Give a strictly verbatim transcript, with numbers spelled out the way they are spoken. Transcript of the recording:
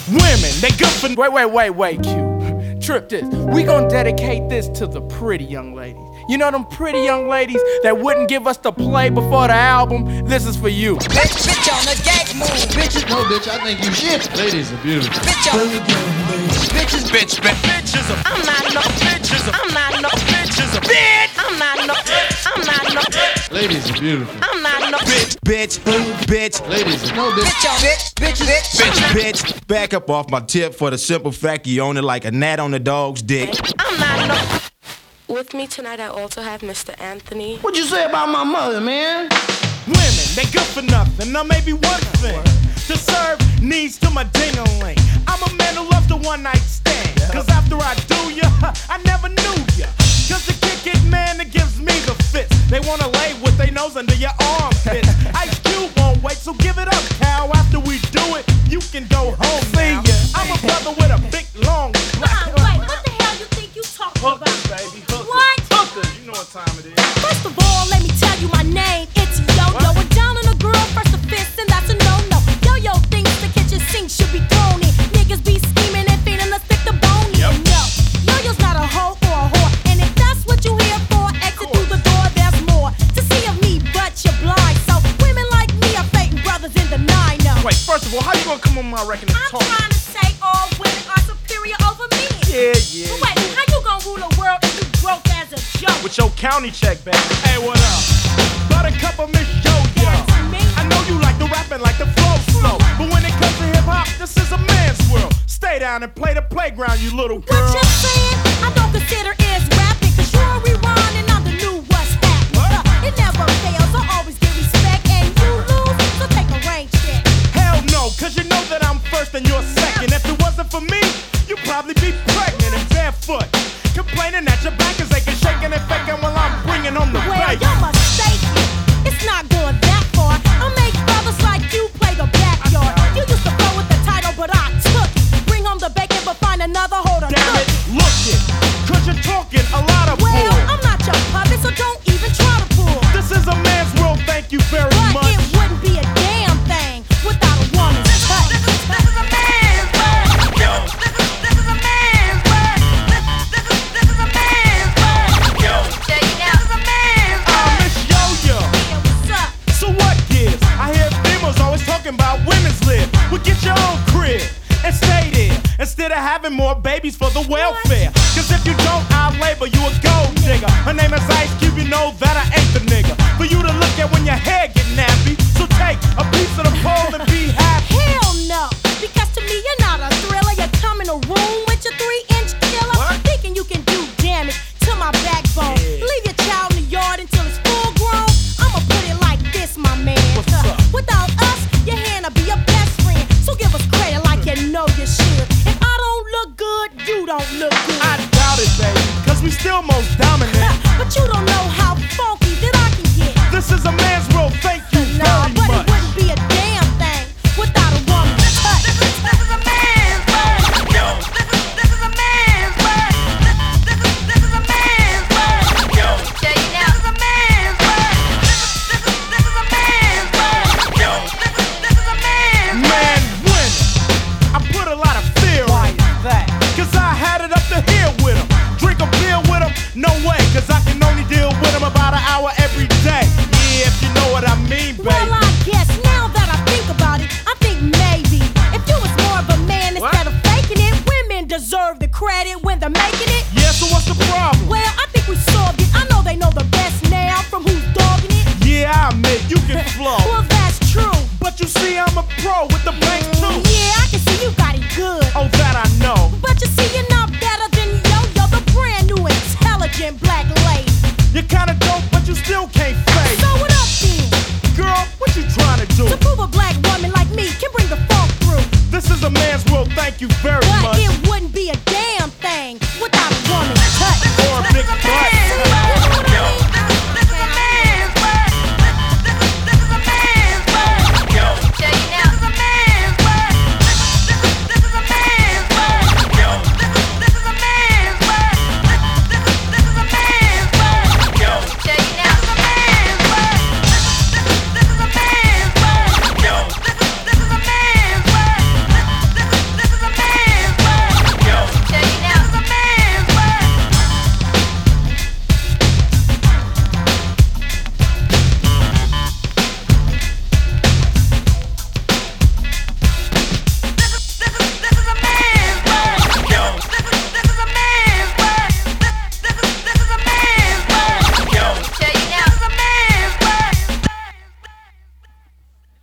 Women, they good for. Wait, wait, wait, wait, Q. Trip this. We gonna dedicate this to the pretty young ladies. You know them pretty young ladies that wouldn't give us the play before the album? This is for you. Bitch, bitch on the gang move. Bitches, no bitch, I think you shit. Ladies are beautiful. Bitch on the bitches, bitch, bitch, bitches. A, I'm not no bitches. A, I'm not no bitches. A, bitch. I'm not no. I'm not no. Ladies are beautiful. I'm not no bitch, bitch, bitch. Ladies are no bitch. Bitch on bitch, bitch, bitch, bitch, bitch. Back up off my tip for the simple fact you own it like a gnat on a dog's dick. I'm not no. With me tonight, I also have Mister Anthony. What you say about my mother, man? Women, they good for nothing. Now maybe one thing to serve needs to my ding-a-ling. I'm a man who loves the one-night stand. Cause after I do ya, I never knew ya. Cause the kick it man that gives me the fits. They wanna lay with their nose under your armpits. Ice Cube won't wait, so give it up, cow. After we do it, you can go home now. I'm a brother with a big, long, black. Uh, wait, what the hell you think you talking Hookers, about? baby, hookers. What? Hookers, you know what time it is. First of all, let me tell you my name. It's Yo-Yo. And down on a girl, first a fist, and that's a no-no. Yo-Yo thinks the kitchen sink should be thrown in. Niggas be scheming and feeding us stick the bone in. Yep. No, Yo-Yo's not a hoe or a whore. And if that's what you here for, exit through the door, there's more to see of me, but you're blind. So women like me are faking brothers in the nine-no. Wait, first of all, how you gonna come on my record and I'm talk? trying to say all women are superior over me. Yeah, yeah. But wait, how you gonna rule the world if you broke as a joke? With your county check, baby. Hey, what up? Buttercup of Miss Yo-Yo. That's me. I know you like the rapping, like the flow slow. But when it comes to hip-hop, this is a man's world. Stay down and play the playground, you little girl. What you saying? I don't consider is rapping. Cause you're rewinding on the new what's happening. Uh, it never fails, I always give respect. And you lose, so take a rain check. Hell no, cause you know that I'm first and you're second. If it wasn't for me, you'd probably be pregnant and barefoot. Complaining that your back is aching, shaking and faking while I'm bringing home the Well, bacon. you're mistaken. It's not going that far. I make brothers like you play the backyard. You used to flow with the title, but I took it. Bring home the bacon, but find another holder. Damn it, look it. Cause you're talking a lot of Well, bull. I'm not your puppet, so don't even try to pull. This is a man's world, thank you very But much. it wouldn't be a damn thing without a woman's touch. This is a man's world. Yo. This is this is a man's world. This this is this is a man's world. Yo. This is a man's Ah, world. Miss Yo-Yo. Yeah, what's up? So what gives? I hear females always talking about women's lib. Well, get your own crib and stay there instead of having more babies for the welfare. Cause if you don't, I'll label you a gold digger. Her name is Ice Cube, you know that I ain't the nigga for you to look at when your hair get nappy. So take a piece of the pole and be happy. Hell no, because to me you're not a thriller. You come in a room with your three-inch killer, What? thinking you can do damage to my backbone. Yeah. Leave your child in the yard until it's full grown. I'ma put it like this, my man. What's Uh, up? Without us, your hand'll be your best friend. So give us credit like you know you should. If I don't look good, you don't look good. I doubt it, baby, cause we still most dominant. But you don't know how funky that I can get. This is a man's world, thank you Nah, very but much. it wouldn't be a damn thing without a woman's touch. This is this is a man's world. Yo. This is this is a man's world. This this is this is a man's world. Yo. This is a man's world. This is this is a man's world. Yo. This is this is a man's world. Man, women, I put a lot of fear Why in is that? cause I had it up to here with them. Drink a beer with them? No way, cause I can only deal with them about an hour every day. Yeah, if you know what I mean, baby. Well, I guess now that I think about it, I think maybe if you was more of a man What? instead of faking it, women deserve the credit when they're making it. Yeah, so what's the problem? Well, I think we solved it. I know they know the best now from who's dogging it. Yeah, I admit you can flow. Well, that's true. But you see, I'm a pro with the bank too. Yeah, I can see you got it good. Oh, that I know. But you see, you're not better than Yo-Yo, the brand new intelligent black lady. You're kinda dope, but you still can't fade. So what up then? Girl, what you trying to do? To prove a black woman like me can bring the funk through. This is a man's world, thank you very But